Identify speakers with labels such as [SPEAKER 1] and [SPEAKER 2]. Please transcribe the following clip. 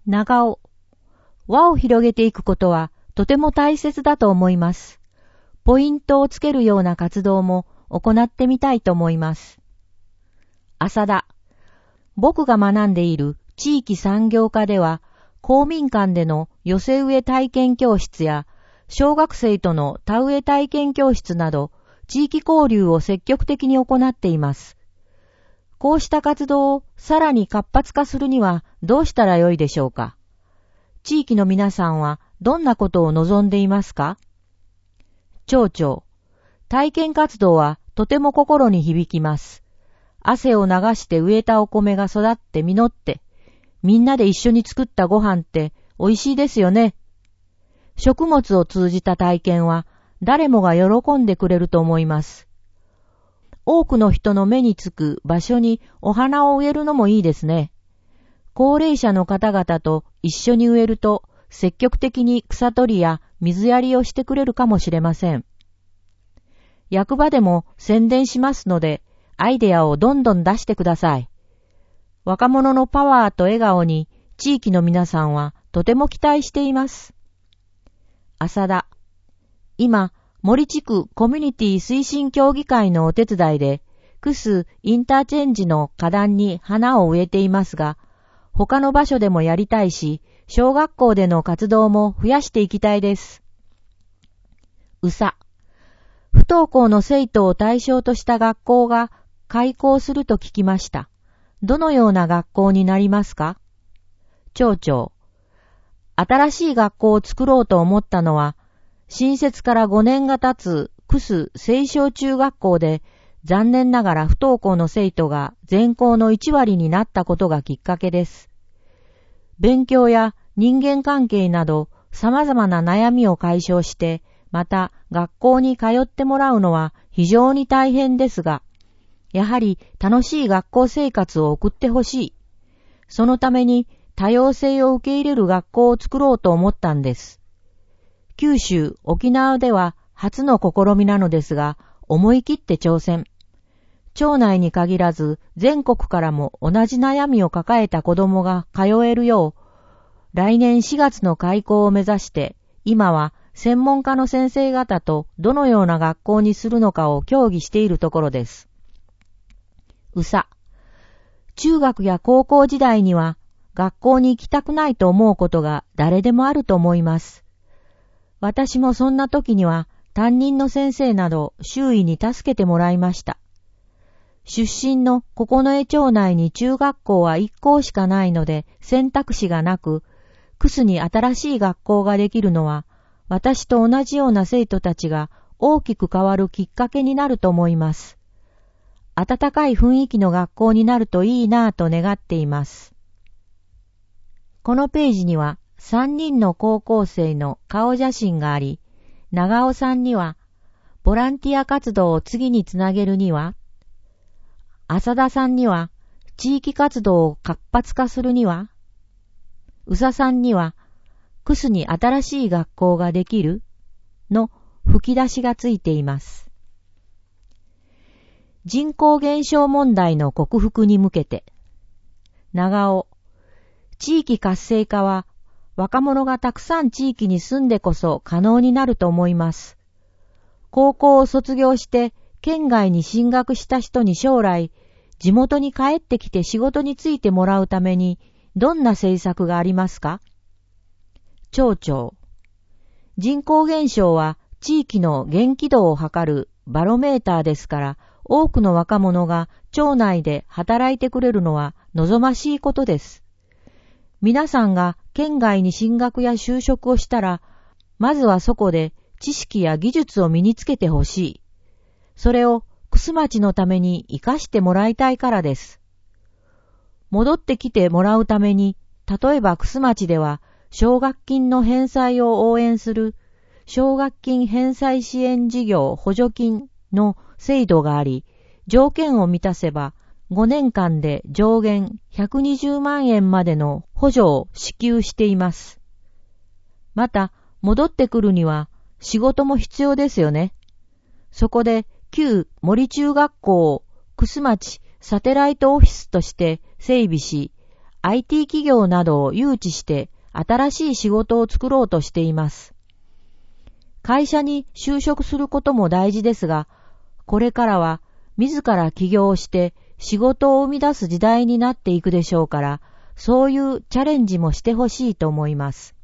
[SPEAKER 1] 長尾。輪を広げていくことはとても大切だと思います。ポイントをつけるような活動も行ってみたいと思います。浅田。僕が学んでいる地域産業科では、公民館での寄せ植え体験教室や、小学生との田植え体験教室など、地域交流を積極的に行っています。こうした活動をさらに活発化するにはどうしたらよいでしょうか。地域の皆さんはどんなことを望んでいますか？町長。体験活動はとても心に響きます。汗を流して植えたお米が育って実って、みんなで一緒に作ったご飯って美味しいですよね。食物を通じた体験は誰もが喜んでくれると思います。多くの人の目につく場所にお花を植えるのもいいですね。高齢者の方々と一緒に植えると積極的に草取りや水やりをしてくれるかもしれません。役場でも宣伝しますので、アイデアをどんどん出してください。若者のパワーと笑顔に地域の皆さんはとても期待しています。浅田。今、森地区コミュニティ推進協議会のお手伝いで、クスインターチェンジの花壇に花を植えていますが、他の場所でもやりたいし、小学校での活動も増やしていきたいです。うさ。不登校の生徒を対象とした学校が開校すると聞きました。どのような学校になりますか？町長。新しい学校を作ろうと思ったのは、新設から5年が経つクス青少中学校で、残念ながら不登校の生徒が全校の1割になったことがきっかけです。勉強や人間関係など様々な悩みを解消して、また学校に通ってもらうのは非常に大変ですが、やはり楽しい学校生活を送ってほしい。そのために多様性を受け入れる学校を作ろうと思ったんです。九州、沖縄では初の試みなのですが、思い切って挑戦。町内に限らず全国からも同じ悩みを抱えた子供が通えるよう、来年4月の開校を目指して、今は専門家の先生方とどのような学校にするのかを協議しているところです。うさ。中学や高校時代には学校に行きたくないと思うことが誰でもあると思います。私もそんな時には担任の先生など周囲に助けてもらいました。出身の九重町内に中学校は1校しかないので選択肢がなく、クスに新しい学校ができるのは私と同じような生徒たちが大きく変わるきっかけになると思います。温かい雰囲気の学校になるといいなぁと願っています。このページには3人の高校生の顔写真があり、長尾さんにはボランティア活動を次につなげるには、浅田さんには地域活動を活発化するには、宇佐さんにはクスに新しい学校ができるの吹き出しがついています。人口減少問題の克服に向けて、長尾。地域活性化は若者がたくさん地域に住んでこそ可能になると思います。高校を卒業して県外に進学した人に将来地元に帰ってきて仕事に就いてもらうためにどんな政策がありますか？町長。人口減少は地域の元気度を測るバロメーターですから、多くの若者が町内で働いてくれるのは望ましいことです。皆さんが県外に進学や就職をしたら、まずはそこで知識や技術を身につけてほしい。それを楠町のために活かしてもらいたいからです。戻ってきてもらうために、例えば楠町では奨学金の返済を応援する奨学金返済支援事業補助金の制度があり、条件を満たせば5年間で上限120万円までの補助を支給しています。また、戻ってくるには仕事も必要ですよね。そこで旧森中学校を楠町サテライトオフィスとして整備し、 IT 企業などを誘致して新しい仕事を作ろうとしています。会社に就職することも大事ですが、これからは自ら起業して仕事を生み出す時代になっていくでしょうから、そういうチャレンジもしてほしいと思います。